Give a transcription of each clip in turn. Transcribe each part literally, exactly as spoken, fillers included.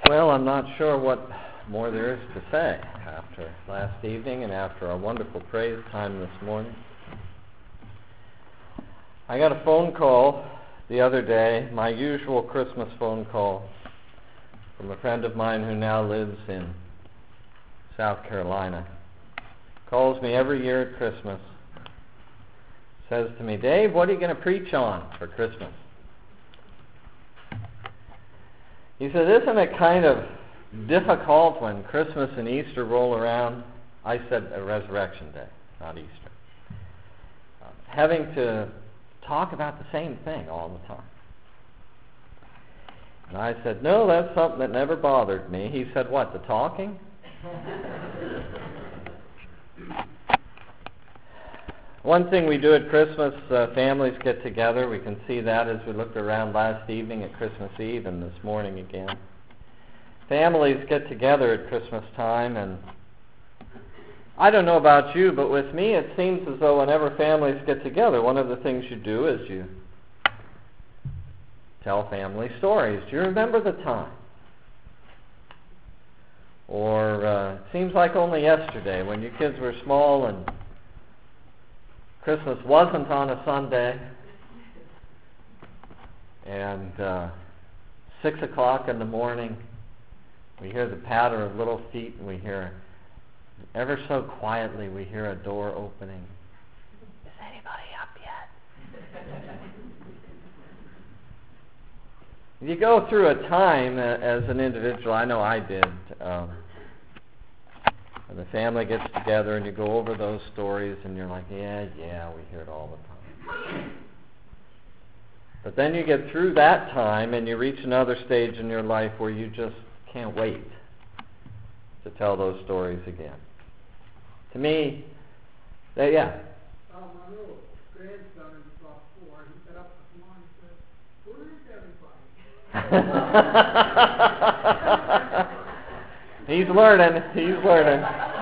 Well, I'm not sure what more there is to say after last evening and after our wonderful praise time this morning. I got a phone call the other day, my usual Christmas phone call, from a friend of mine who now lives in South Carolina. Calls me every year at Christmas. Says to me, "Dave, what are you going to preach on for Christmas?" He said, "Isn't it kind of difficult when Christmas and Easter roll around?" I said, uh, Resurrection Day, not Easter. Uh, having to talk about the same thing all the time. And I said, "No, that's something that never bothered me." He said, "What, the talking?" One thing we do at Christmas, uh, families get together. We can see that as we looked around last evening at Christmas Eve and this morning again. Families get together at Christmas time, and I don't know about you, but with me it seems as though whenever families get together, one of the things you do is you tell family stories. Do you remember the time? Or uh, it seems like only yesterday when your kids were small and Christmas wasn't on a Sunday, and uh, six o'clock in the morning, we hear the patter of little feet, and we hear, ever so quietly, we hear a door opening. Is anybody up yet? You go through a time uh, as an individual, I know I did, um, and the family gets together and you go over those stories and you're like, yeah, yeah, we hear it all the time. But then you get through that time and you reach another stage in your life where you just can't wait to tell those stories again. To me, they, yeah. Um, my little grandson is about four. He got up this morning and said, "Where is everybody?" He's learning. He's learning.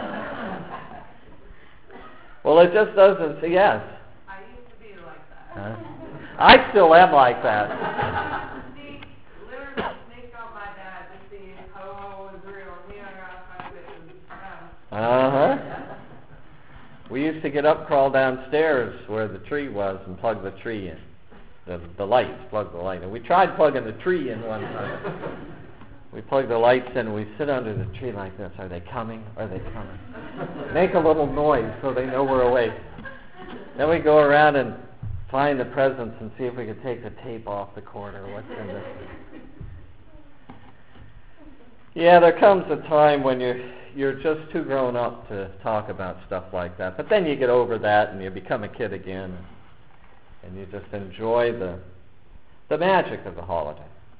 Well, it just doesn't say yes. I used to be like that. Huh? I still am like that. Sneak, literally sneak on my dad to see how it was real. He hung out my business. Uh-huh. We used to get up, crawl downstairs where the tree was and plug the tree in. The, the lights, plug the light in. We tried plugging the tree in one time. We plug the lights in and we sit under the tree like this. Are they coming? Are they coming? Make a little noise so they know we're awake. Then we go around and find the presents and see if we could take the tape off the corner. What's in this? Yeah, there comes a time when you're, you're just too grown up to talk about stuff like that. But then you get over that and you become a kid again. And you just enjoy the, the magic of the holiday.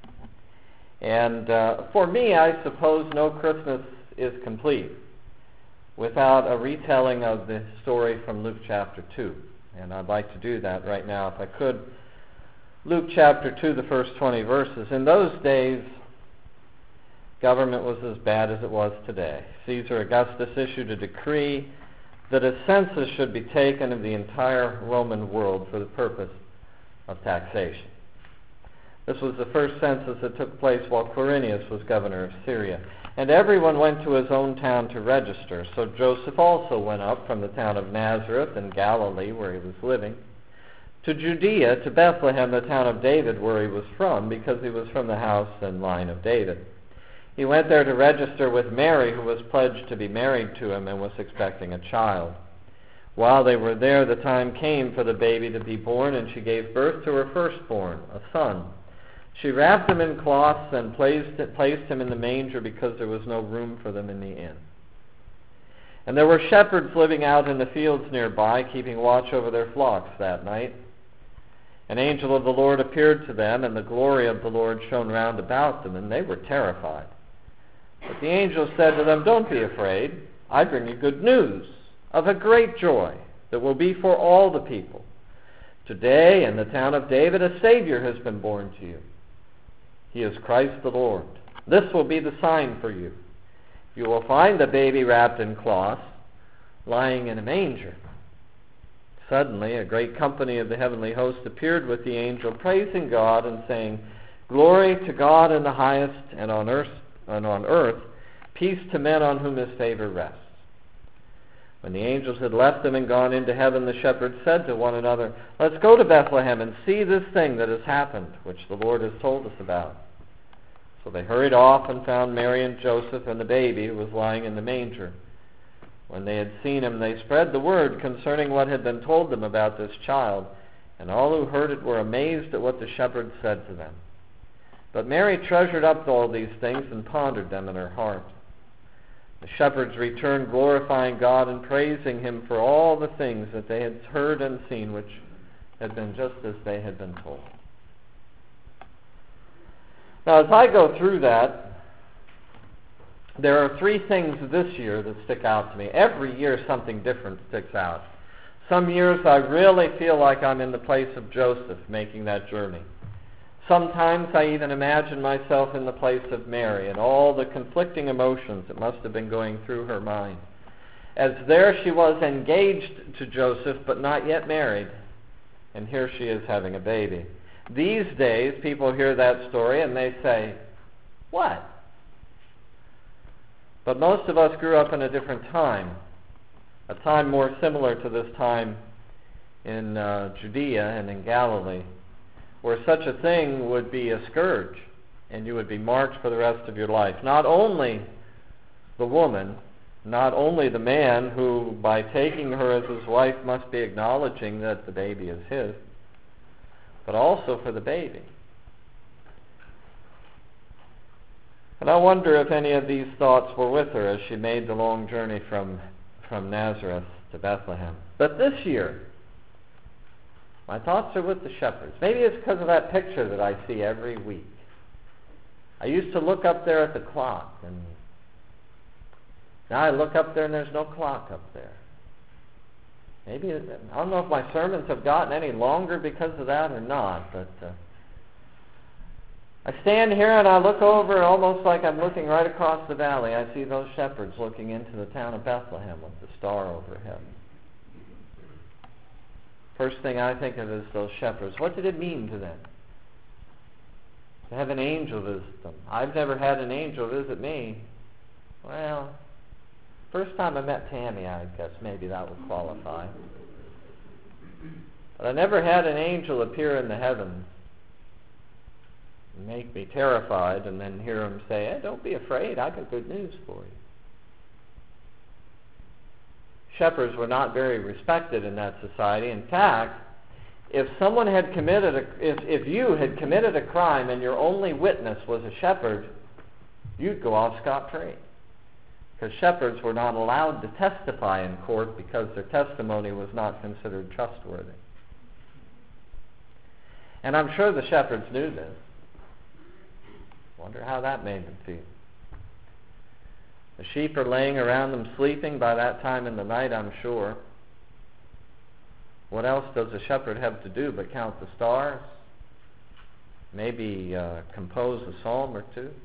And uh, for me, I suppose no Christmas is complete without a retelling of the story from Luke chapter two. And I'd like to do that right now if I could. Luke chapter two, the first twenty verses. In those days, government was as bad as it was today. Caesar Augustus issued a decree that a census should be taken of the entire Roman world for the purpose of taxation. This was the first census that took place while Quirinius was governor of Syria. And everyone went to his own town to register. So Joseph also went up from the town of Nazareth in Galilee, where he was living, to Judea, to Bethlehem, the town of David, where he was from, because he was from the house and line of David. He went there to register with Mary, who was pledged to be married to him and was expecting a child. While they were there, the time came for the baby to be born, and she gave birth to her firstborn, a son. She wrapped him in cloths and placed, placed him in the manger because there was no room for them in the inn. And there were shepherds living out in the fields nearby, keeping watch over their flocks that night. An angel of the Lord appeared to them, and the glory of the Lord shone round about them, and they were terrified. But the angel said to them, "Don't be afraid. I bring you good news of a great joy that will be for all the people. Today in the town of David a Savior has been born to you. He is Christ the Lord. This will be the sign for you. You will find the baby wrapped in cloths, lying in a manger." Suddenly a great company of the heavenly host appeared with the angel, praising God and saying, "Glory to God in the highest, and on earth and on earth, peace to men on whom his favor rests. When the angels had left them and gone into heaven, the shepherds said to one another, "Let's go to Bethlehem and see this thing that has happened, which the Lord has told us about." So they hurried off and found Mary and Joseph and the baby who was lying in the manger. When they had seen him, they spread the word concerning what had been told them about this child, and all who heard it were amazed at what the shepherds said to them. But Mary treasured up all these things and pondered them in her heart. The shepherds returned, glorifying God and praising him for all the things that they had heard and seen, which had been just as they had been told. Now, as I go through that, there are three things this year that stick out to me. Every year something different sticks out. Some years I really feel like I'm in the place of Joseph making that journey. Sometimes I even imagine myself in the place of Mary and all the conflicting emotions that must have been going through her mind. As there she was engaged to Joseph but not yet married, and here she is having a baby. These days people hear that story and they say, "What?" But most of us grew up in a different time, a time more similar to this time in uh, Judea and in Galilee, where such a thing would be a scourge, and you would be marked for the rest of your life. Not only the woman, not only the man who, by taking her as his wife, must be acknowledging that the baby is his, but also for the baby. And I wonder if any of these thoughts were with her as she made the long journey from, from Nazareth to Bethlehem. But this year, my thoughts are with the shepherds. Maybe it's because of that picture that I see every week. I used to look up there at the clock, and now I look up there and there's no clock up there. Maybe, I don't know if my sermons have gotten any longer because of that or not, but uh, I stand here and I look over almost like I'm looking right across the valley. I see those shepherds looking into the town of Bethlehem with the star overhead. First thing I think of is those shepherds. What did it mean to them to have an angel visit them? I've never had an angel visit me. Well, first time I met Tammy, I guess maybe that would qualify. But I never had an angel appear in the heavens and make me terrified and then hear him say, "Hey, don't be afraid, I got good news for you." Shepherds were not very respected in that society. In fact, if someone had committed a, if, if you had committed a crime and your only witness was a shepherd, you'd go off scot-free. Because shepherds were not allowed to testify in court because their testimony was not considered trustworthy. And I'm sure the shepherds knew this. Wonder how that made them feel. The sheep are laying around them sleeping by that time in the night, I'm sure. What else does a shepherd have to do but count the stars? Maybe uh, compose a psalm or two?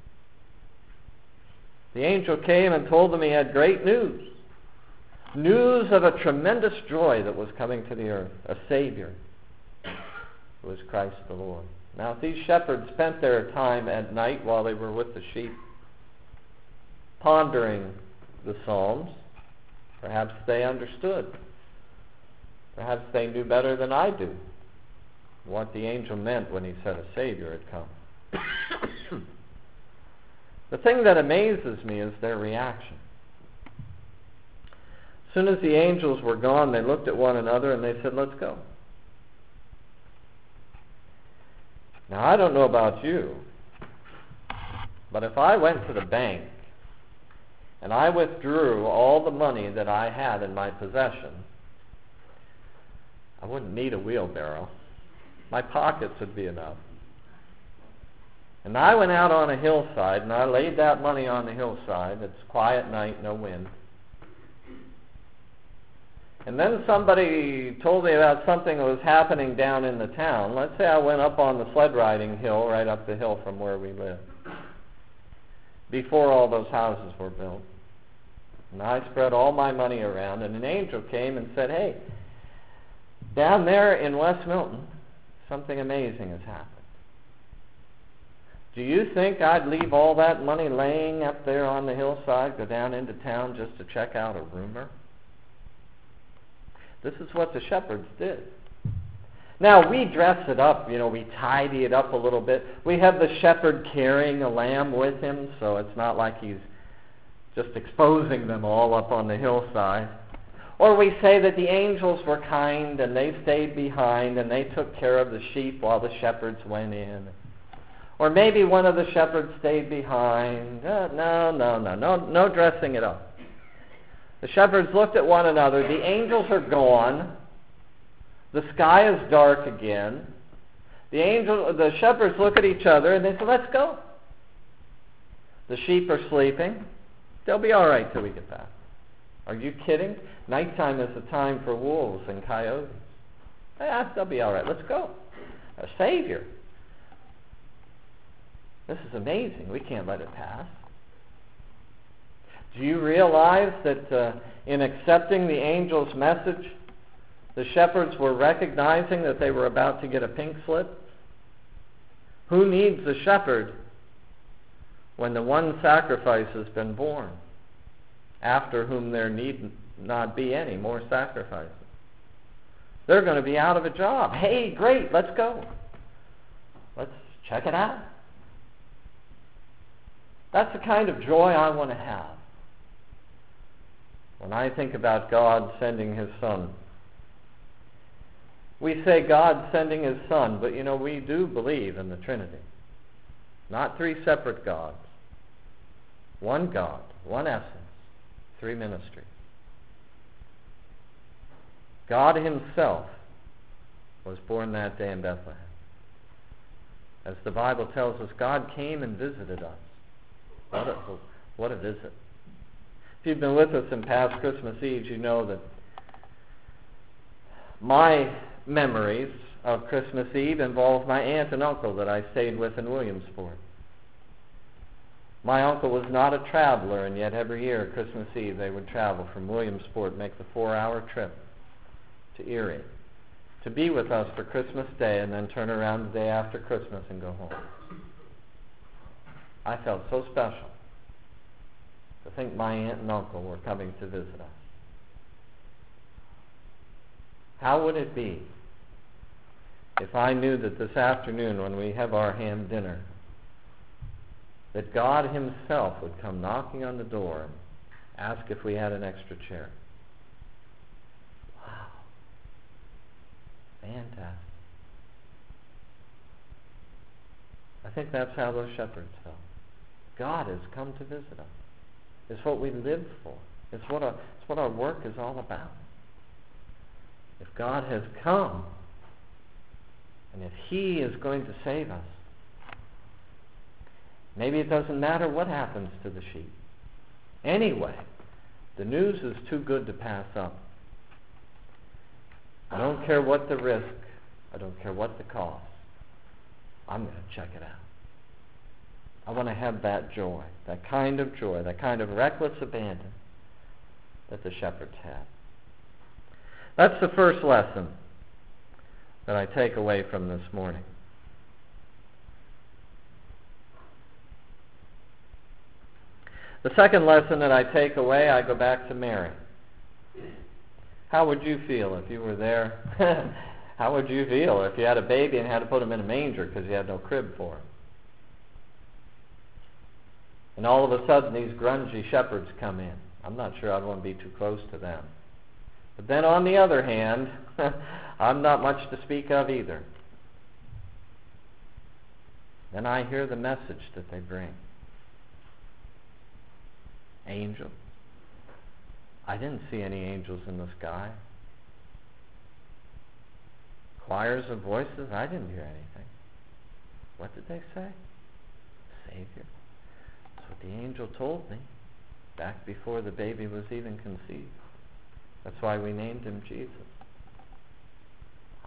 The angel came and told them he had great news. News of a tremendous joy that was coming to the earth. A Savior who was Christ the Lord. Now, if these shepherds spent their time at night while they were with the sheep, pondering the Psalms, perhaps they understood. Perhaps they knew better than I do what the angel meant when he said a Savior had come. The thing that amazes me is their reaction. As soon as the angels were gone, they looked at one another and they said, "Let's go." Now, I don't know about you, but if I went to the bank and I withdrew all the money that I had in my possession, I wouldn't need a wheelbarrow. My pockets would be enough. And I went out on a hillside and I laid that money on the hillside. It's a quiet night, no wind. And then somebody told me about something that was happening down in the town. Let's say I went up on the sled riding hill, right up the hill from where we live, before all those houses were built. And I spread all my money around, and an angel came and said, "Hey, down there in West Milton, something amazing has happened. Do you think I'd leave all that money laying up there on the hillside, go down into town just to check out a rumor? This is what the shepherds did. Now, we dress it up, you know, we tidy it up a little bit. We have the shepherd carrying a lamb with him, so it's not like he's just exposing them all up on the hillside. Or we say that the angels were kind and they stayed behind and they took care of the sheep while the shepherds went in. Or maybe one of the shepherds stayed behind. Uh, no, no, no, no, no dressing it up. The shepherds looked at one another. The angels are gone. The sky is dark again. The angel, the shepherds look at each other and they say, let's go. The sheep are sleeping. They'll be all right till we get back. Are you kidding? Nighttime is the time for wolves and coyotes. Yeah, they'll be all right. Let's go. A Savior. This is amazing. We can't let it pass. Do you realize that uh, in accepting the angel's message, the shepherds were recognizing that they were about to get a pink slip? Who needs a shepherd when the one sacrifice has been born, after whom there need not be any more sacrifices? They're going to be out of a job. Hey, great, let's go. Let's check it out. That's the kind of joy I want to have when I think about God sending His Son. We say God sending His Son, but you know, we do believe in the Trinity. Not three separate gods. One God, one essence, three ministries. God Himself was born that day in Bethlehem. As the Bible tells us, God came and visited us. What a, what a visit. If you've been with us in past Christmas Eves, you know that my memories of Christmas Eve involve my aunt and uncle that I stayed with in Williamsport. My uncle was not a traveler, and yet every year at Christmas Eve they would travel from Williamsport, make the four-hour trip to Erie to be with us for Christmas Day and then turn around the day after Christmas and go home. I felt so special to think my aunt and uncle were coming to visit us. How would it be if I knew that this afternoon when we have our ham dinner, that God Himself would come knocking on the door and ask if we had an extra chair? Wow. Fantastic. I think that's how those shepherds felt. God has come to visit us. It's what we live for. It's what our, it's what our work is all about. If God has come, and if He is going to save us, maybe it doesn't matter what happens to the sheep. Anyway, the news is too good to pass up. I don't care what the risk. I don't care what the cost. I'm going to check it out. I want to have that joy, that kind of joy, that kind of reckless abandon that the shepherds had. That's the first lesson that I take away from this morning. The second lesson that I take away, I go back to Mary. How would you feel if you were there? How would you feel if you had a baby and had to put him in a manger because you had no crib for him? And all of a sudden these grungy shepherds come in. I'm not sure I'd want to be too close to them. But then on the other hand, I'm not much to speak of either. Then I hear the message that they bring. Angels. I didn't see any angels in the sky. Choirs of voices. I didn't hear anything. What did they say? Savior. That's what the angel told me back before the baby was even conceived. That's why we named him Jesus. Wow.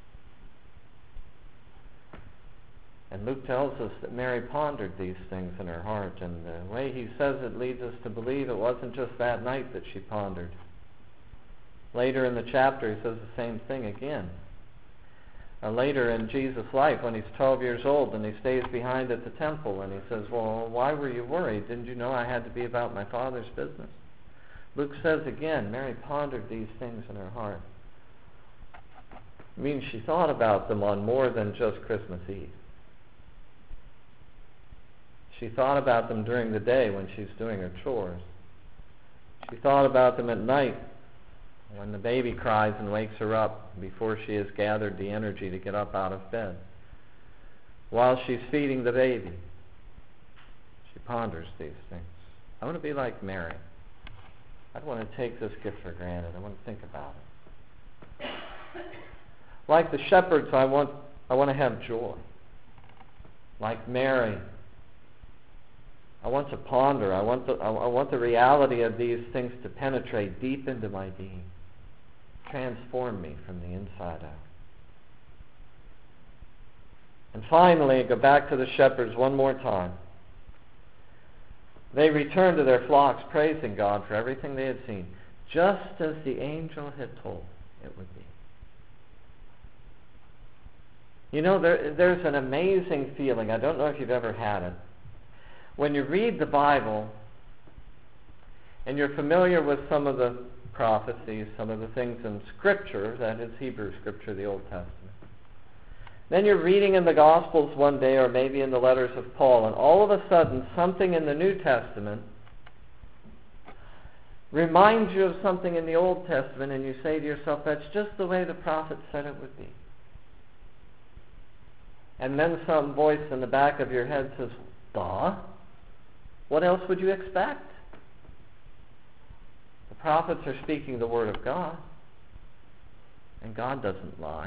And Luke tells us that Mary pondered these things in her heart, and the way he says it leads us to believe it wasn't just that night that she pondered. Later in the chapter he says the same thing again. Uh, later in Jesus' life, when he's twelve years old and he stays behind at the temple and he says, well, why were you worried? Didn't you know I had to be about my Father's business? Luke says again, Mary pondered these things in her heart. It means she thought about them on more than just Christmas Eve. She thought about them during the day when she's doing her chores. She thought about them at night when the baby cries and wakes her up before she has gathered the energy to get up out of bed. While she's feeding the baby, she ponders these things. I want to be like Mary. I don't want to take this gift for granted. I want to think about it. Like the shepherds, I want I want to have joy. Like Mary, I want to ponder. I want the I, I want the reality of these things to penetrate deep into my being, transform me from the inside out. And finally, go back to the shepherds one more time. They returned to their flocks, praising God for everything they had seen, just as the angel had told it would be. You know, there, there's an amazing feeling. I don't know if you've ever had it. When you read the Bible and you're familiar with some of the prophecies, some of the things in Scripture, that is Hebrew Scripture, the Old Testament. Then you're reading in the Gospels one day, or maybe in the letters of Paul, and all of a sudden something in the New Testament reminds you of something in the Old Testament, and you say to yourself, that's just the way the prophet said it would be. And then some voice in the back of your head says, duh, what else would you expect? The prophets are speaking the Word of God, and God doesn't lie.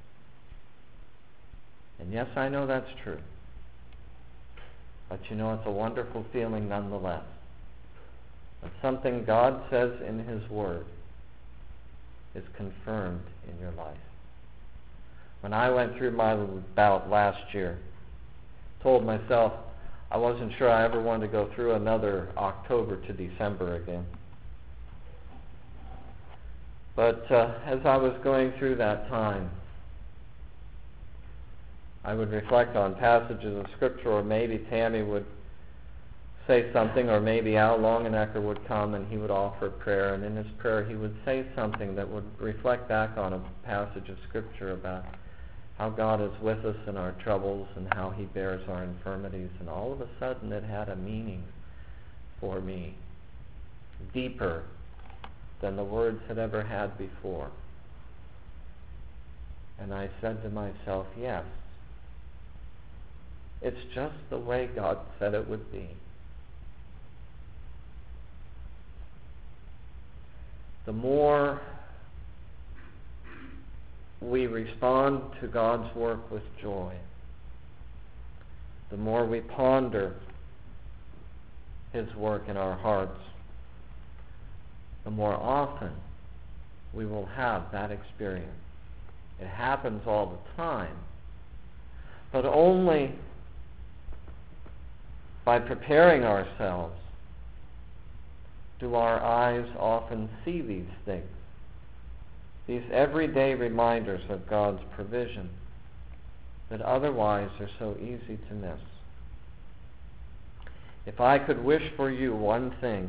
And yes, I know that's true. But you know, it's a wonderful feeling nonetheless. That something God says in His Word is confirmed in your life. When I went through my bout last year, told myself I wasn't sure I ever wanted to go through another October to December again. But uh, as I was going through that time, I would reflect on passages of Scripture, or maybe Tammy would say something, or maybe Al Longenecker would come and he would offer prayer, and in his prayer he would say something that would reflect back on a passage of Scripture about how God is with us in our troubles and how He bears our infirmities, and all of a sudden it had a meaning for me, deeper than the words had ever had before. And I said to myself, yes, it's just the way God said it would be. The more we respond to God's work with joy, the more we ponder His work in our hearts, the more often we will have that experience. It happens all the time, but only by preparing ourselves do our eyes often see these things, these everyday reminders of God's provision that otherwise are so easy to miss. If I could wish for you one thing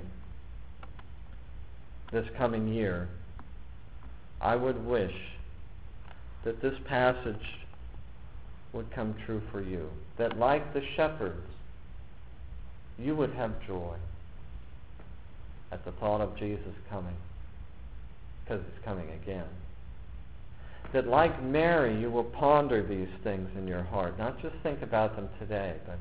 this coming year, I would wish that this passage would come true for you, that like the shepherds, you would have joy at the thought of Jesus coming, because He's coming again. That like Mary, you will ponder these things in your heart, not just think about them today, but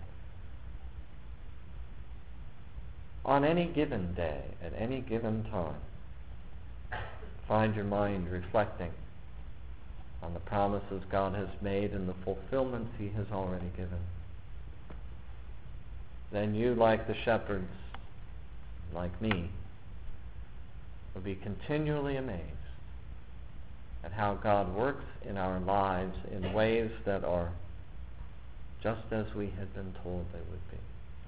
on any given day, at any given time, find your mind reflecting on the promises God has made and the fulfillments He has already given. Then you, like the shepherds, like me, will be continually amazed at how God works in our lives in ways that are just as we had been told they would be.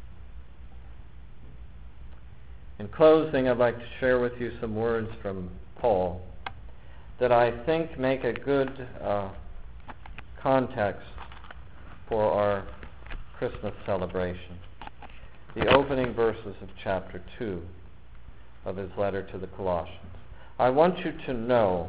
In closing, I'd like to share with you some words from Paul that I think make a good uh, context for our Christmas celebration. The opening verses of chapter two of his letter to the Colossians. I want you to know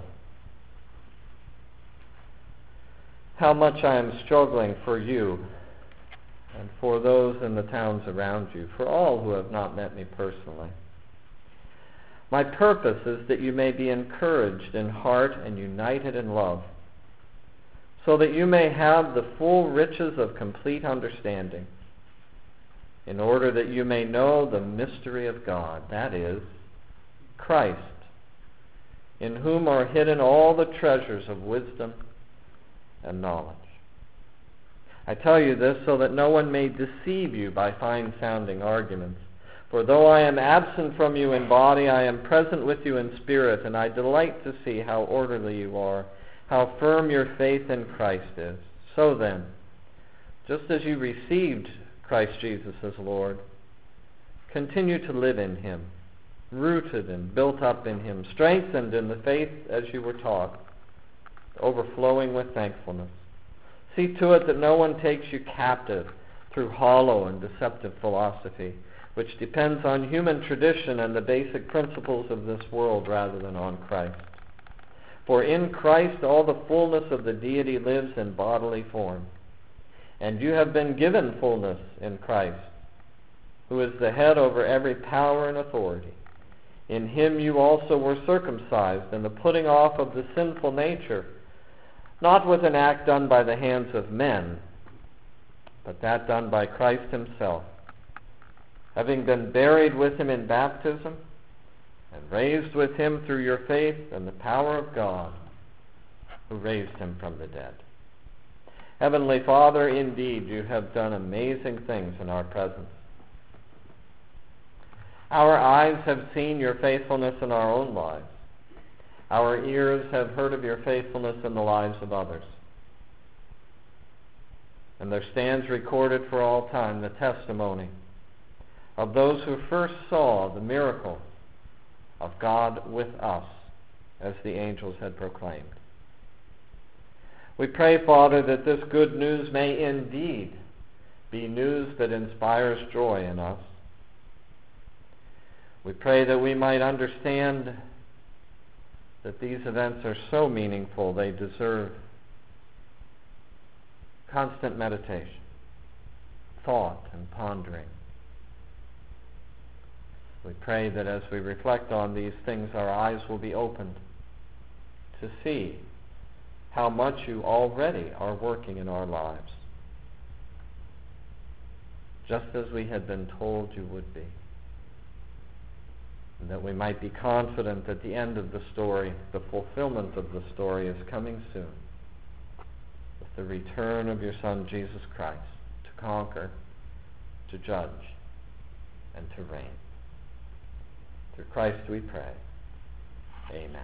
how much I am struggling for you and for those in the towns around you, for all who have not met me personally. My purpose is that you may be encouraged in heart and united in love, so that you may have the full riches of complete understanding, in order that you may know the mystery of God, that is, Christ, in whom are hidden all the treasures of wisdom and knowledge. I tell you this so that no one may deceive you by fine-sounding arguments. For though I am absent from you in body, I am present with you in spirit, and I delight to see how orderly you are, how firm your faith in Christ is. So then, just as you received Christ Jesus as Lord, continue to live in him, rooted and built up in him, strengthened in the faith as you were taught, overflowing with thankfulness. See to it that no one takes you captive through hollow and deceptive philosophy, which depends on human tradition and the basic principles of this world rather than on Christ. For in Christ all the fullness of the deity lives in bodily form, and you have been given fullness in Christ, who is the head over every power and authority. In him you also were circumcised in the putting off of the sinful nature, not with an act done by the hands of men, but that done by Christ himself, having been buried with him in baptism, and raised with him through your faith and the power of God, who raised him from the dead. Heavenly Father, indeed you have done amazing things in our presence. Our eyes have seen your faithfulness in our own lives. Our ears have heard of your faithfulness in the lives of others. And there stands recorded for all time the testimony of those who first saw the miracle of God with us, as the angels had proclaimed. We pray, Father, that this good news may indeed be news that inspires joy in us. We pray that we might understand that these events are so meaningful they deserve constant meditation, thought, and pondering. We pray that as we reflect on these things, our eyes will be opened to see how much you already are working in our lives, just as we had been told you would be. And that we might be confident that the end of the story, the fulfillment of the story, is coming soon, with the return of your Son, Jesus Christ, to conquer, to judge, and to reign. Through Christ we pray. Amen.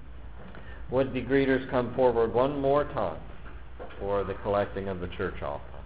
Would the greeters come forward one more time for the collecting of the church offering?